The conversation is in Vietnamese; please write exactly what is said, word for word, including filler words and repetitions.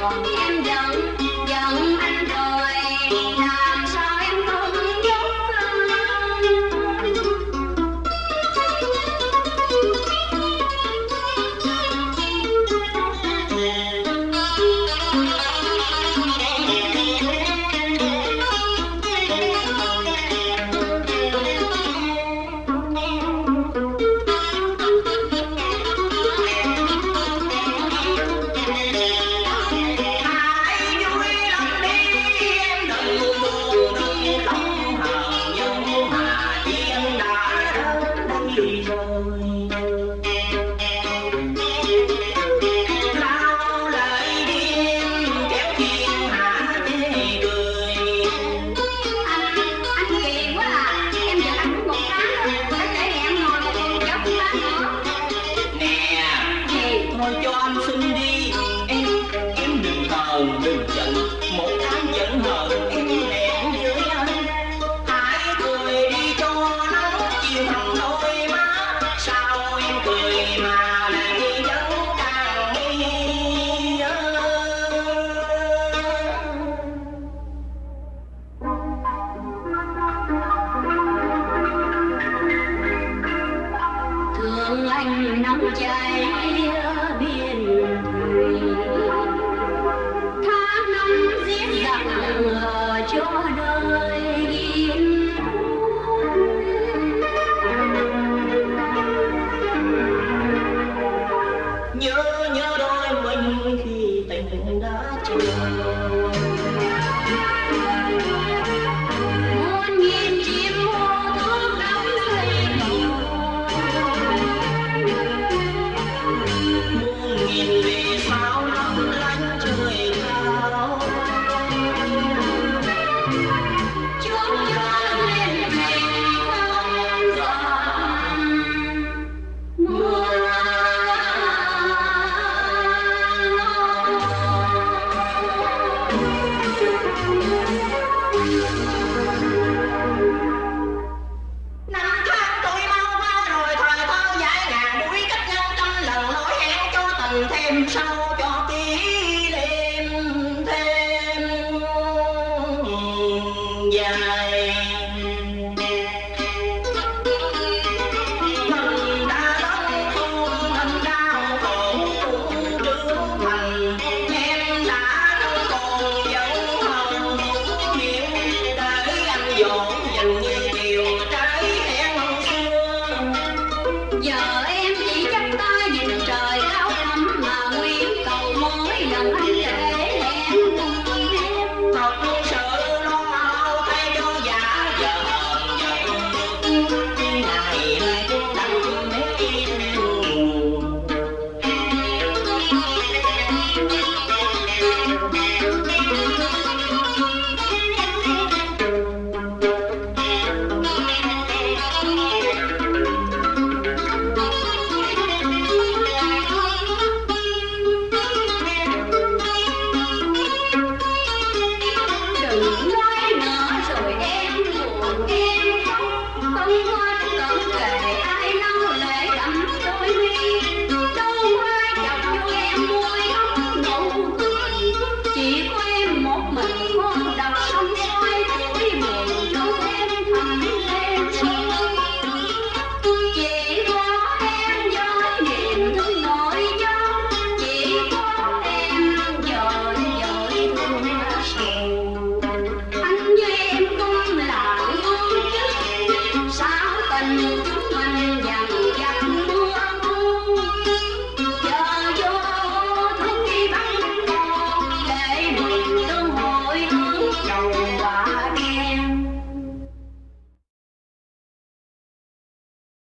còn em giận giận anh rồi, làm sao em không dốt anh nóng cháy biên thùy, tháng năm giết giặc ở cho đời yên. Nhớ nhớ đôi mình khi tình đã chờ, muôn nghìn chim hô thức đắm say cầu, muôn nghìn vì sao lấp lánh trời cao. chúng ta lên thành không giọt mưa. Năm tháng tuổi mau qua rồi, thời thơ dãi ngàn đuổi cách nhau trăm lần, lỗi hẹn cho tình thêm sâu, cho kỷ niệm thêm dài. Mình đã lớn khôn nên đau khổ cũng trưởng thành, em đã không còn dấu hờn hiểu, để anh dỗ dành như chiều trái hẹn xưa. Giờ em chỉ chắp tay nhìn trời cao thẳm mà nguyện cầu mỗi lần anh kể hẹn cùng em. Thật sự lo âu thay cho giả giờ hờn giận, ngày nay cũng đành mấy Đừng nói nữa rồi em buồn em khóc, không quên cận kề ai lau lệ đậm đôi mi, đâu ai chọc cho em môi hồng nụ cười, chỉ có em một mình con độc sông soi tuổi buồn đâu em thầm lên sương. Chỉ có em do niềm thương nỗi nhớ, chỉ có em dời dời thương sầu. Anh với em cũng là ương chức, sao tình